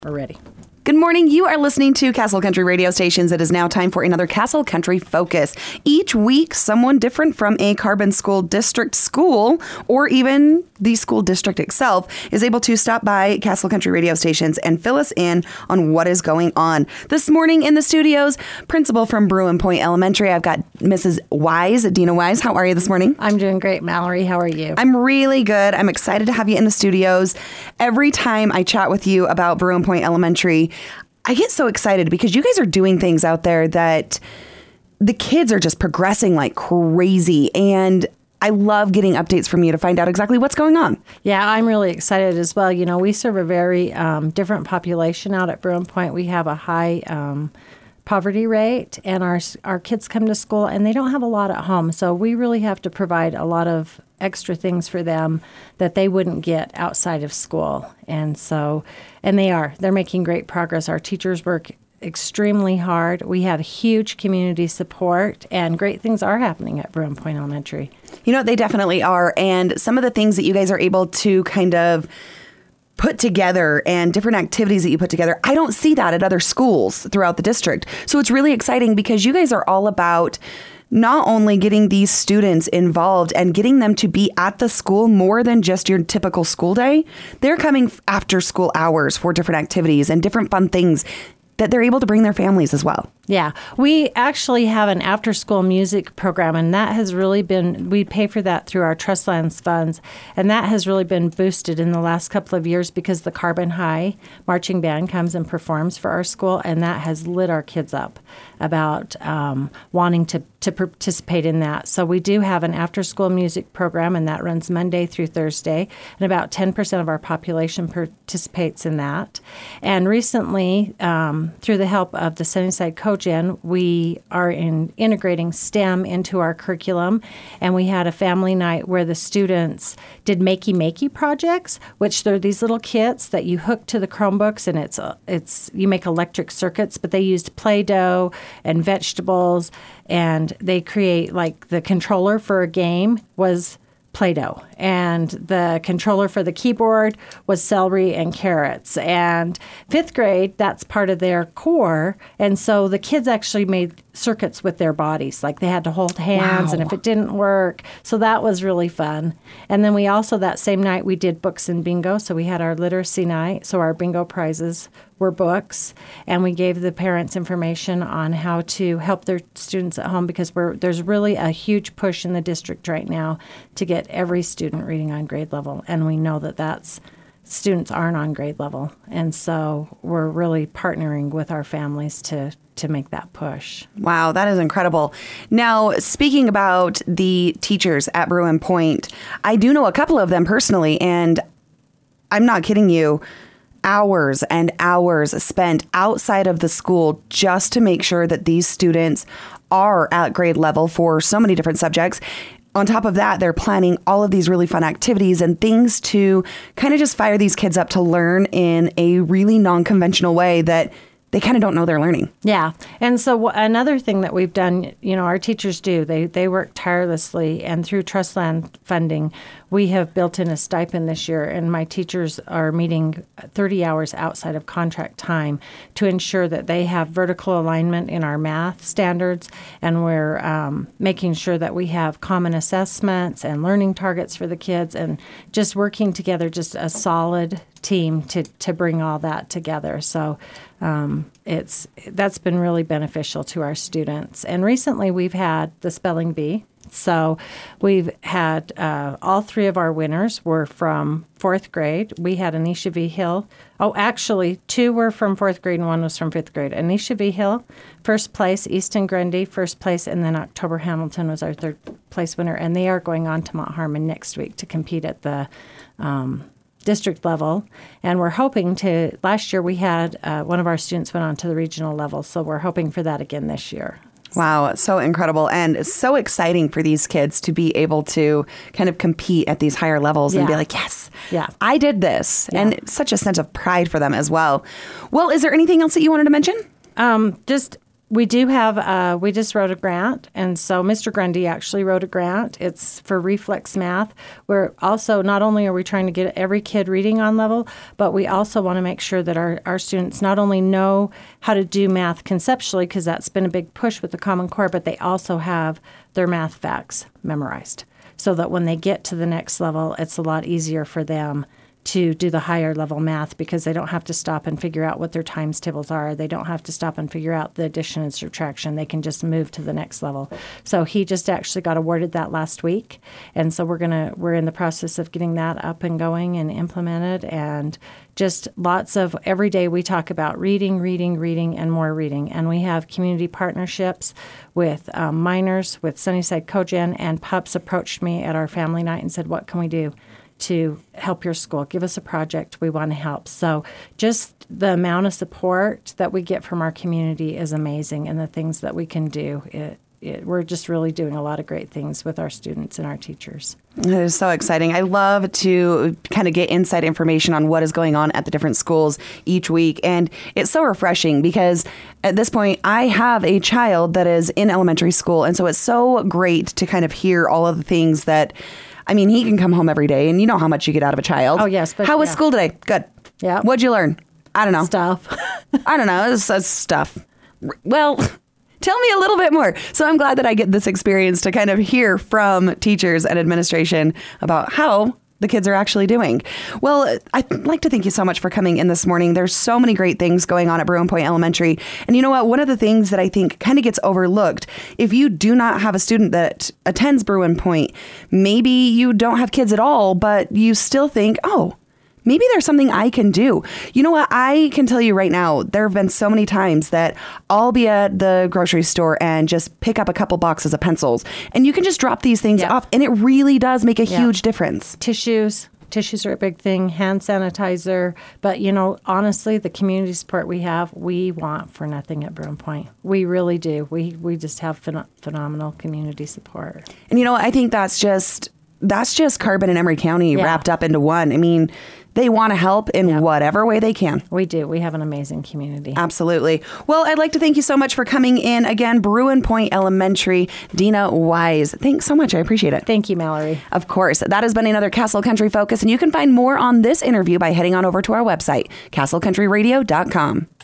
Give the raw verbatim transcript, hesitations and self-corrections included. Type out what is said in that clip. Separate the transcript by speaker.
Speaker 1: We're ready.
Speaker 2: Good morning. You are listening to Castle Country Radio Stations. It is now time for another Castle Country Focus. Each week, someone different from a Carbon School District school or even the school district itself is able to stop by Castle Country Radio Stations and fill us in on what is going on. This morning in the studios, principal from Bruin Point Elementary, I've got Missus Wise, Dina Wise. How are you this morning?
Speaker 1: I'm doing great, Mallory. How are you?
Speaker 2: I'm really good. I'm excited to have you in the studios. Every time I chat with you about Bruin Point Elementary, I get so excited because you guys are doing things out there that the kids are just progressing like crazy. And I love getting updates from you to find out exactly what's going on.
Speaker 1: Yeah, I'm really excited as well. You know, we serve a very um, different population out at Bruin Point. We have a high um, poverty rate, and our our kids come to school and they don't have a lot at home. So we really have to provide a lot of extra things for them that they wouldn't get outside of school. And so, and they are, they're making great progress. Our teachers work extremely hard. We have huge community support, and great things are happening at Bruin Point Elementary.
Speaker 2: You know, they definitely are. And some of the things that you guys are able to kind of put together and different activities that you put together, I don't see that at other schools throughout the district. So it's really exciting because you guys are all about not only getting these students involved and getting them to be at the school more than just your typical school day. They're coming after school hours for different activities and different fun things that they're able to bring their families as well.
Speaker 1: Yeah, we actually have an after-school music program, and that has really been, we pay for that through our Trust Lands funds, and that has really been boosted in the last couple of years because the Carbon High Marching Band comes and performs for our school, and that has lit our kids up about um, wanting to, to participate in that. So we do have an after-school music program, and that runs Monday through Thursday, and about ten percent of our population participates in that. And recently, um, through the help of the Sunnyside Cogen, we are in integrating STEM into our curriculum, and we had a family night where the students did makey-makey projects, which they're these little kits that you hook to the Chromebooks, and it's it's you make electric circuits, but they used Play-Doh and vegetables, and they create, like, the controller for a game was Play-Doh, and the controller for the keyboard was celery and carrots. And fifth grade, that's part of their core, and so the kids actually made circuits with their bodies, like they had to hold hands. Wow. And if it didn't work, so that was really fun. And then we also, that same night, we did books and bingo, so we had our literacy night, so our bingo prizes were books, and we gave the parents information on how to help their students at home, because we're, there's really a huge push in the district right now to get every student reading on grade level, and we know that that's students aren't on grade level, and so we're really partnering with our families to to make that push.
Speaker 2: Wow, that is incredible. Now, speaking about the teachers at Bruin Point, I do know a couple of them personally, and I'm not kidding you, hours and hours spent outside of the school just to make sure that these students are at grade level for so many different subjects. On top of that, they're planning all of these really fun activities and things to kind of just fire these kids up to learn in a really non-conventional way that they kind of don't know they're learning.
Speaker 1: Yeah. And so w- another thing that we've done, you know, our teachers do, they, they work tirelessly, and through Trust Land funding, we have built in a stipend this year, and my teachers are meeting thirty hours outside of contract time to ensure that they have vertical alignment in our math standards, and we're um, making sure that we have common assessments and learning targets for the kids, and just working together, just a solid team to, to bring all that together. So um, it's that's been really beneficial to our students. And recently we've had the spelling bee. So we've had uh, all three of our winners were from fourth grade. We had Anisha V. Hill. Oh, actually, two were from fourth grade and one was from fifth grade. Anisha V. Hill, first place. Easton Grundy, first place. And then October Hamilton was our third place winner. And they are going on to Mount Harmon next week to compete at the um, district level. And we're hoping to, last year we had uh, one of our students went on to the regional level. So we're hoping for that again this year.
Speaker 2: Wow, so incredible and so exciting for these kids to be able to kind of compete at these higher levels and
Speaker 1: yeah.
Speaker 2: be like, yes,
Speaker 1: yeah.
Speaker 2: I did this.
Speaker 1: Yeah.
Speaker 2: And it's such a sense of pride for them as well. Well, is there anything else that you wanted to mention?
Speaker 1: Um, just We do have, uh, we just wrote a grant, and so Mister Grundy actually wrote a grant. It's for Reflex Math. We're also, not only are we trying to get every kid reading on level, but we also want to make sure that our, our students not only know how to do math conceptually, because that's been a big push with the Common Core, but they also have their math facts memorized, so that when they get to the next level, it's a lot easier for them to do the higher level math, because they don't have to stop and figure out what their times tables are. They don't have to stop and figure out the addition and subtraction. They can just move to the next level. So he just actually got awarded that last week. And so we're gonna we're in the process of getting that up and going and implemented, and just lots of, every day we talk about reading, reading, reading, and more reading. And we have community partnerships with um, minors, with Sunnyside Cogen, and PUPS approached me at our family night and said, what can we do to help your school? Give us a project. We want to help. So just the amount of support that we get from our community is amazing, and the things that we can do. It, it, we're just really doing a lot of great things with our students and our teachers.
Speaker 2: It is so exciting. I love to kind of get inside information on what is going on at the different schools each week. And it's so refreshing, because at this point, I have a child that is in elementary school. And so it's so great to kind of hear all of the things that, I mean, he can come home every day, and you know how much you get out of a child.
Speaker 1: Oh, yes. But
Speaker 2: how was
Speaker 1: yeah.
Speaker 2: school today? Good.
Speaker 1: Yeah.
Speaker 2: What'd you learn? I don't know.
Speaker 1: Stuff.
Speaker 2: I don't know. It's, it's stuff. Well, tell me a little bit more. So I'm glad that I get this experience to kind of hear from teachers and administration about how the kids are actually doing. Well, I'd like to thank you so much for coming in this morning. There's so many great things going on at Bruin Point Elementary. And you know what? One of the things that I think kind of gets overlooked, if you do not have a student that attends Bruin Point, maybe you don't have kids at all, but you still think, oh, maybe there's something I can do. You know what? I can tell you right now, there have been so many times that I'll be at the grocery store and just pick up a couple boxes of pencils, and you can just drop these things
Speaker 1: Yep.
Speaker 2: off, and it really does make a
Speaker 1: Yeah.
Speaker 2: huge difference.
Speaker 1: Tissues. Tissues are a big thing, hand sanitizer. But, you know, honestly, the community support we have, we want for nothing at Bruin Point. We really do. We, we just have phen- phenomenal community support.
Speaker 2: And you know, I think that's just that's just Carbon and Emery County
Speaker 1: Yeah.
Speaker 2: wrapped up into one. I mean, they want to help in
Speaker 1: Yeah.
Speaker 2: whatever way they can.
Speaker 1: We do. We have an amazing community.
Speaker 2: Absolutely. Well, I'd like to thank you so much for coming in again. Bruin Point Elementary, Dina Wise. Thanks so much. I appreciate it.
Speaker 1: Thank you, Mallory.
Speaker 2: Of course. That has been another Castle Country Focus, and you can find more on this interview by heading on over to our website, castle country radio dot com.